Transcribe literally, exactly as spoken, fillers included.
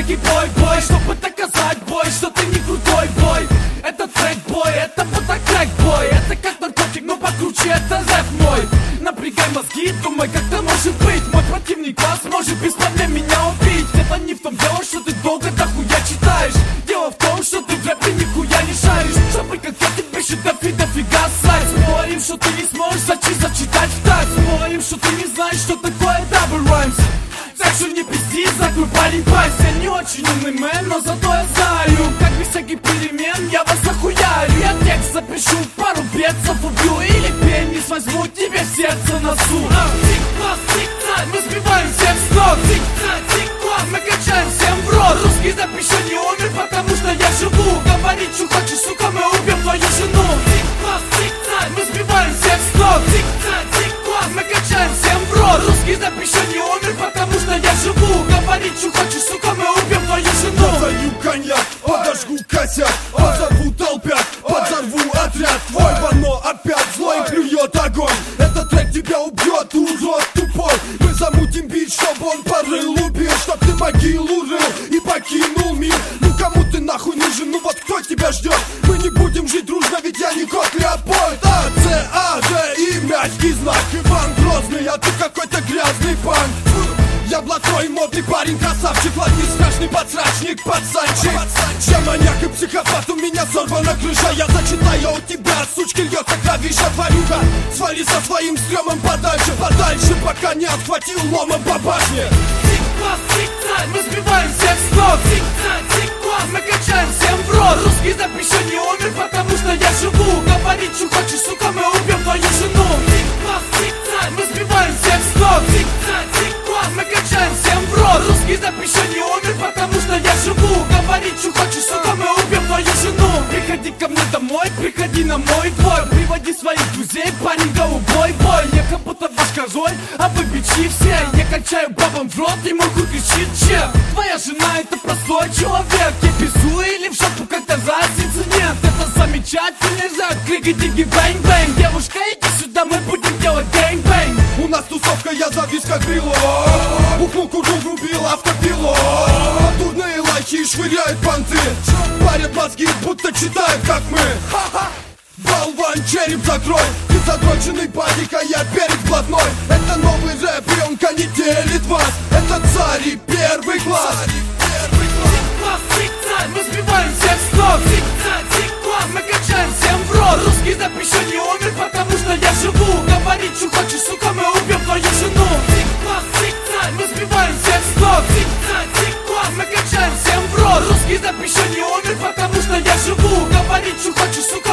всякий бой-бой, чтобы доказать, бой, что ты не крутой, бой. Это трек, бой, это вот так трек, бой. Это как наркотик, но покруче, это рэп мой. Напрягай мозги, думай, как это может быть. Мой противник вас может без проблем меня убить. Это не в том дело, что ты долго дохуя читаешь. Дело в том, что ты в рэпе нихуя не шаришь. Чтобы как я тебе еще дофи дофига сайт. Говорим, что ты не сможешь зачи зачитать в такт. Говорим, что ты не знаешь, что такое double rhymes. Так что не пизди, закрой парень пасть. Я не очень умный мэн, но зато я знаю, как без всяких перемен я вас захуярю. Я текст запишу, пару бедцев убью. Или пенис возьму тебе в сердце носу. Тик-класс, тик-так, мы сбиваем всех с ног. Тик-так, тик-класс, мы качаем всем в рот. Русский запишу не умер, потому что я живу. Говорить, что хочешь, сука, мы убьем твою жену. Тик-класс, тик-так, мы сбиваем всех с ног. Тик-так, тик-класс, мы качаем всем в рот. Русский запишу не умер, потому что я живу. Говорить, что хочешь, сука, мы убьем твою жену. Подаю коньяк, подожгу косяк, подзорву толпят, подзорву отряд. Твой вано опять злой плюет огонь. Этот трек тебя убьет, урод тупой. Мы замутим бит, чтоб он порыл убил, чтоб ты могилу рыл и покинул мир. Ну кому ты нахуй нужен, ну вот кто тебя ждет? Мы не будем жить дружно, ведь я не кот Леопольд. А, С, А, Ж и мягкий знак. Иван Грозный, а ты какой-то грязный панк. Я блатной модный парень, красавчик, ладный страшный подсрачник, пацанчик. Я маньяк и психопат, у меня сорвана крыша. Я зачитаю, у тебя, сучки, льется кровища, тварюга. Свали со своим стрёмом подальше, подальше, пока не отхватил ломом по башне. Тик-класс, тик-так, мы сбиваем всех с ног. Тик-так, тик-класс, мы качаем всем в рот. Русский запишу не умер, потому что я живу. Говорить, что хочешь, сука, мы убьем твою жену. Тик-класс, тик-так, мы сбиваем всех с ног. Тик-так, тик-класс, мы качаем всем в рот. Русский запишу не умер, потому что я живу. Говорить, что хочешь, сука, мы убьем твою жену. Приходи ко мне домой, приходи на мой двор. Приводи своих друзей, парень голубой бой. Я как будто ваш король, а вы бичи все. Я качаю бабам в рот, и мой хуй кричит чек. Твоя жена это простой человек. Я безу или в шапку, как-то разницы нет. Это замечательный рэп, крики-дики, бэнг-бэнг. Девушка, иди сюда, мы будем делать гэнг-бэнг. У нас тусовка, я завис как брелок. Ухнул куру, врубил автопилот. Дурные лайки швыряют понты. Парят мозги, будто читают, как мы. Болван, череп закрой. Ты задроченный паника, я перец блатной. Это новый рэп, и он конетелит вас. Это царь и первый класс. Тик-класс, тик-так, мы сбиваем всех с ног. Тик-так, тик-класс, мы качаем всем в рот. Русский запишу не умер, потому что я живу. Говорить, что хочешь, сука, мы убьем твою жену. Тик-класс, тик-так, мы сбиваем всех с ног. Тик-так, тик-класс, мы качаем всем в рот. Русский запишу не умер, потому что я живу. Говорить, что хочешь, сука,